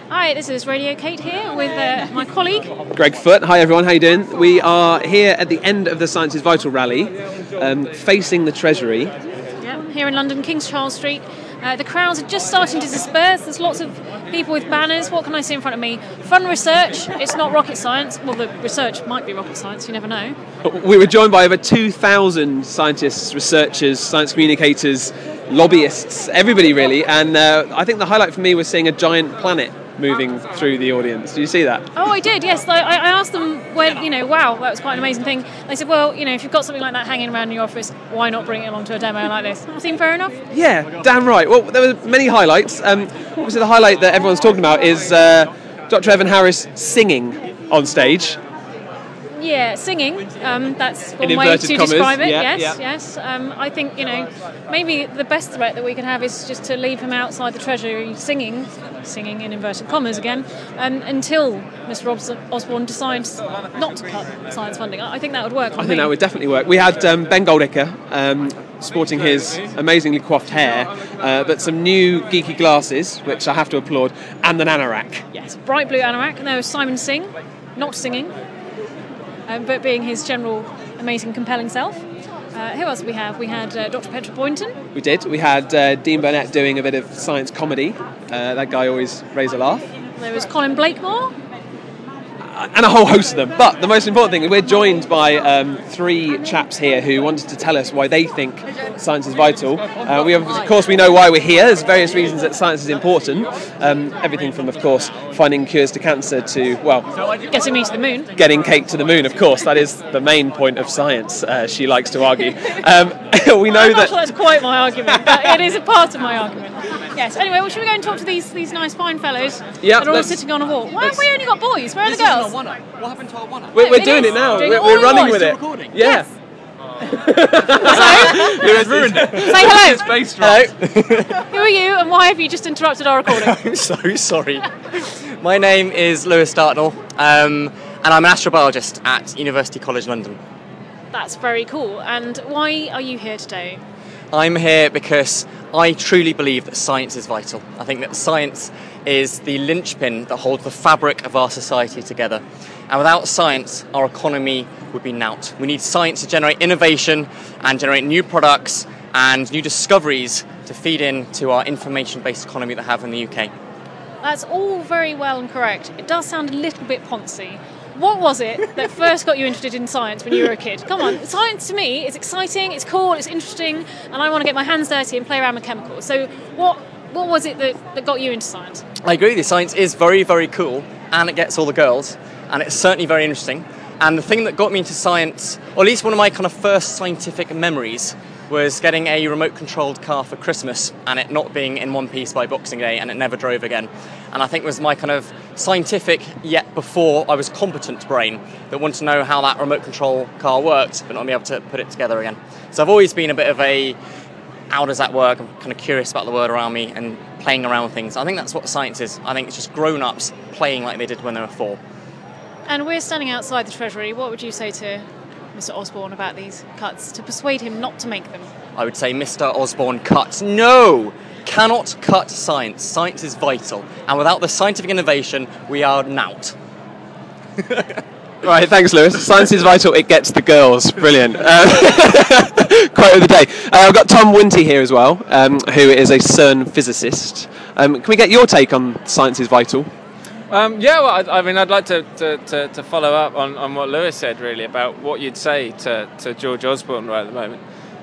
Hi, this is Radio Kate here with my colleague Greg Foote. Hi everyone, how you doing? We are here at the end of the Science is Vital rally, facing the Treasury. Yeah, here in London, King's Charles Street. The crowds are just starting to disperse. There's lots of people with banners. What can I see in front of me? Fun research. It's not rocket science. Well, the research might be rocket science. You never know. We were joined by over 2,000 scientists, researchers, science communicators, lobbyists, everybody really. And I think the highlight for me was seeing a giant planet moving through the audience. Did you see that? Oh, I did, yes. I asked them, wow, that was quite an amazing thing. They said, well, if you've got something like that hanging around in your office, why not bring it along to a demo like this? Seem fair enough? Yeah, damn right. Well, there were many highlights. Obviously, the highlight that everyone's talking about is Dr. Evan Harris singing on stage. Yeah, singing. That's one in way to commas. describe it. Yeah, yes. I think maybe the best threat that we can have is just to leave him outside the Treasury singing in inverted commas again, until Mr. Osborne decides not to cut science funding. I think that would work. I think that would definitely work. We had Ben Goldacre sporting his amazingly coiffed hair, but some new geeky glasses, which I have to applaud, and an anorak. Yes, bright blue anorak. And there was Simon Singh, not singing. But being his general amazing, compelling self. Who else did we have? We had Dr. Petra Boynton. We did. We had Dean Burnett doing a bit of science comedy. That guy always raised a laugh. There was Colin Blakemore. And a whole host of them. But the most important thing, we're joined by three chaps here who wanted to tell us why they think science is vital. Of course, we know why we're here. There's various reasons that science is important. Everything from, of course, finding cures to cancer to, getting me to the moon. Getting Kate to the moon, of course. That is the main point of science, she likes to argue. We know I'm not sure that's quite my argument, but it is a part of my argument. Yes, anyway, should we go and talk to these nice fine fellows that are all sitting on a wall? Why have we only got boys? Where are the girls? What happened to our one-up? We're doing it now. We're running with it. Recording? Yeah. So, ruined it. say hello. Who are you and why have you just interrupted our recording? I'm so sorry. My name is Lewis Dartnell, and I'm an astrobiologist at University College London. That's very cool. And why are you here today? I'm here because I truly believe that science is vital. I think that science is the linchpin that holds the fabric of our society together. And without science, our economy would be knout. We need science to generate innovation and generate new products and new discoveries to feed into our information-based economy that we have in the UK. That's all very well and correct. It does sound a little bit poncy. What was it that first got you interested in science when you were a kid? Come on, science to me is exciting, it's cool, it's interesting, and I want to get my hands dirty and play around with chemicals. So what was it that got you into science? I agree with you. Science is very, very cool, and it gets all the girls, and it's certainly very interesting. And the thing that got me into science, or at least one of my kind of first scientific memories, was getting a remote-controlled car for Christmas and it not being in one piece by Boxing Day and it never drove again. And I think it was my kind of scientific, yet before I was competent brain that wanted to know how that remote control car worked, but not be able to put it together again. So I've always been a bit of a, how does that work? I'm kind of curious about the world around me and playing around with things. I think that's what science is. I think it's just grown-ups playing like they did when they were 4. And we're standing outside the Treasury. What would you say to Mr. Osborne about these cuts to persuade him not to make them? I would say, Mr. Osborne, cut. No! Cannot cut science. Science is vital. And without the scientific innovation, we are knout. Right, thanks, Lewis. Science is vital, it gets the girls. Brilliant. Quote of the day. I've got Tom Winty here as well, who is a CERN physicist. Can we get your take on science is vital? I'd like to follow up on what Lewis said, really, about what you'd say to George Osborne right at the moment.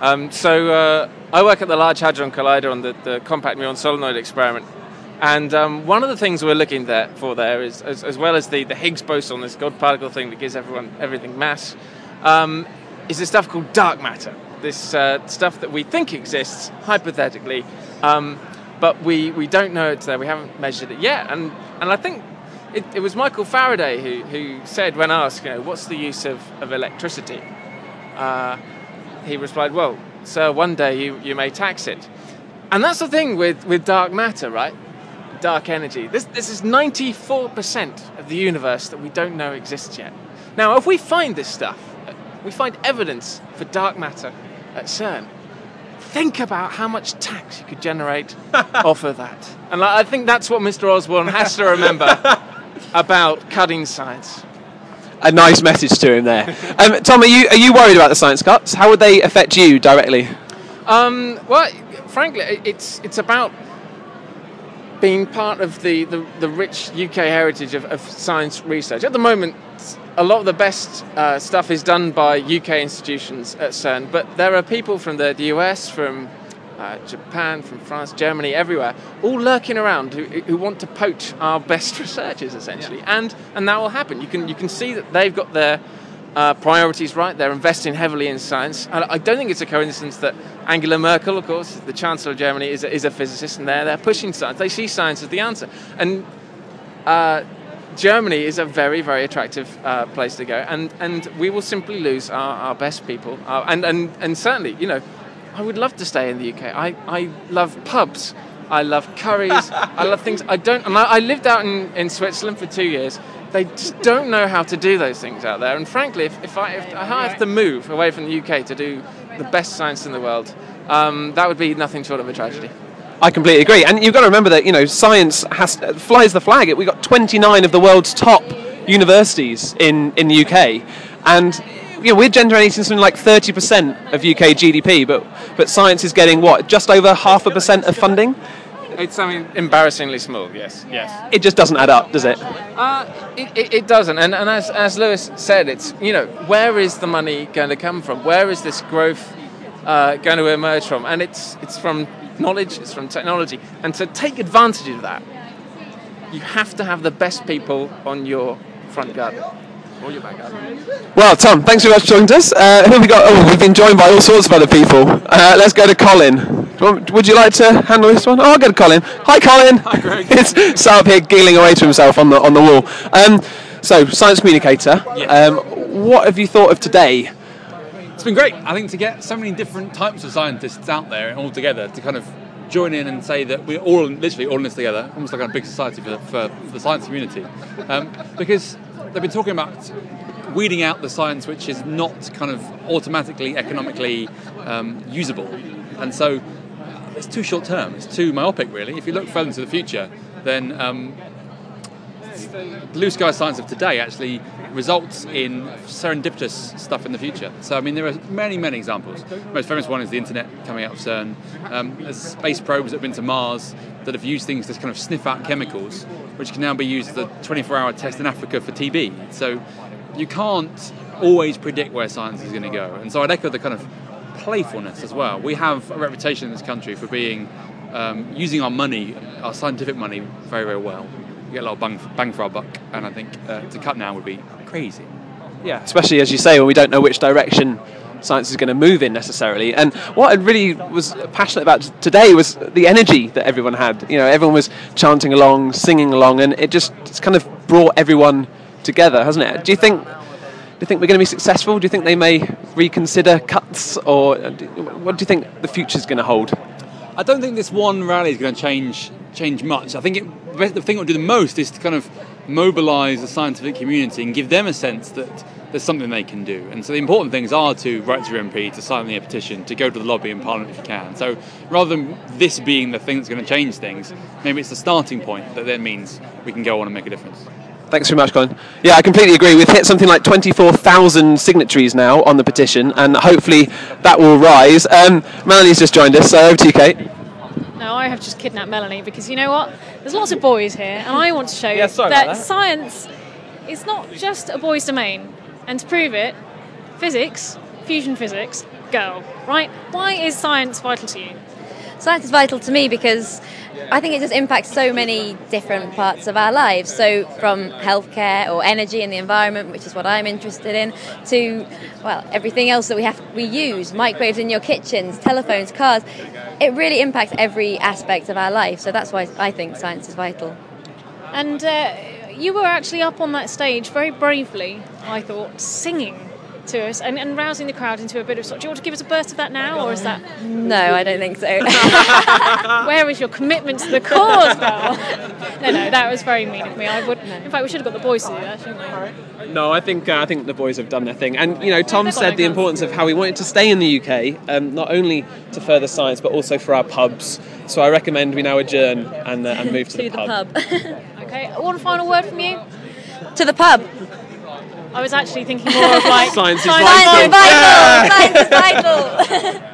I work at the Large Hadron Collider on the Compact Muon Solenoid experiment, and one of the things we're looking for there is, as well as the Higgs boson, this God particle thing that gives everything mass, is this stuff called dark matter, this stuff that we think exists, hypothetically, but we don't know it's there, we haven't measured it yet, and I think it was Michael Faraday who said, when asked, what's the use of electricity? He replied, well, sir, one day you may tax it. And that's the thing with dark matter, right? Dark energy. This is 94% of the universe that we don't know exists yet. Now, if we find this stuff, we find evidence for dark matter at CERN, think about how much tax you could generate off of that. And I think that's what Mr. Osborne has to remember about cutting science. A nice message to him there. Tom, are you worried about the science cuts? How would they affect you directly? Well, frankly, it's about being part of the rich UK heritage of science research. At the moment, a lot of the best stuff is done by UK institutions at CERN, but there are people from the US, from Japan, from France, Germany, everywhere, all lurking around who want to poach our best researchers, essentially. And that will happen. You can see that they've got their priorities right. They're investing heavily in science. And I don't think it's a coincidence that Angela Merkel, of course, the Chancellor of Germany, is a physicist, and they're pushing science. They see science as the answer. And Germany is a very, very attractive place to go. And we will simply lose our best people. And certainly, I would love to stay in the UK. I love pubs. I love curries. I love things. I lived out in Switzerland for 2 years. They just don't know how to do those things out there. And frankly, if I have to move away from the UK to do the best science in the world, that would be nothing short of a tragedy. I completely agree. And you've got to remember that, science flies the flag. We've got 29 of the world's top universities in the UK. And we're generating something like 30% of UK GDP, but science is getting just over 0.5% of funding? It's embarrassingly small, yes. It just doesn't add up, does it? It doesn't. And as Lewis said, it's, where is the money going to come from? Where is this growth going to emerge from? And it's from knowledge, it's from technology. And to take advantage of that, you have to have the best people on your front garden. Or your back garden. Well, Tom, thanks very much for talking to us. Who have we got? We've been joined by all sorts of other people. Let's go to Colin. Would you like to handle this one? I'll go to Colin. Hi, Colin. Hi, Greg. It's sat up here giggling away to himself on the wall. So, science communicator. Yeah. What have you thought of today? It's been great. I think to get so many different types of scientists out there and all together to kind of join in and say that we're literally all in this together, almost like a big society for the science community, because they've been talking about weeding out the science which is not kind of automatically economically usable, and so it's too short term, it's too myopic really. If you look further into the future, then blue sky science of today actually results in serendipitous stuff in the future. So there are many examples. The most famous one is the internet coming out of CERN. There's space probes that have been to Mars that have used things to kind of sniff out chemicals, which can now be used as a 24-hour test in Africa for TB. So you can't always predict where science is going to go. And so I'd echo the kind of playfulness as well. We have a reputation in this country for being using our money, our scientific money, very, very well. We get a lot of bang for our buck, and I think to cut now would be crazy. Yeah, especially as you say, when we don't know which direction science is going to move in necessarily. And what I really was passionate about today was the energy that everyone had. Everyone was chanting along, singing along, and it's kind of brought everyone together, hasn't it? Do you think we're going to be successful? Do you think they may reconsider cuts, or what do you think the future's going to hold? I don't think this one rally is going to change much. I think the thing it will do the most is to kind of mobilise the scientific community and give them a sense that there's something they can do. And so the important things are to write to your MP, to sign a petition, to go to the lobby in Parliament if you can. So rather than this being the thing that's going to change things, maybe it's the starting point that then means we can go on and make a difference. Thanks very much, Colin. Yeah, I completely agree. We've hit something like 24,000 signatories now on the petition, and hopefully that will rise. Melanie's just joined us, so over to you, Kate. No, I have just kidnapped Melanie because you know what? There's lots of boys here, and I want to show you that science is not just a boys' domain. And to prove it, physics, fusion physics, go. Right? Why is science vital to you? Science is vital to me because I think it just impacts so many different parts of our lives. So from healthcare or energy and the environment, which is what I'm interested in, to everything else that we use, microwaves in your kitchens, telephones, cars. It really impacts every aspect of our life. So that's why I think science is vital. And you were actually up on that stage very bravely, I thought, singing to us and rousing the crowd into a bit of sort. Do you want to give us a burst of that now, or is that? No, I don't think so. Where is your commitment to the cause, Belle? No, that was very mean of me. I would. In fact, we should have got the boys to do that, shouldn't we? No, I think the boys have done their thing, and Tom said the importance of how we wanted to stay in the UK, not only to further science but also for our pubs. So I recommend we now adjourn and move to the pub. Okay, one final word from you. To the pub. I was actually thinking more of like Science is Science is vital. Science is vital.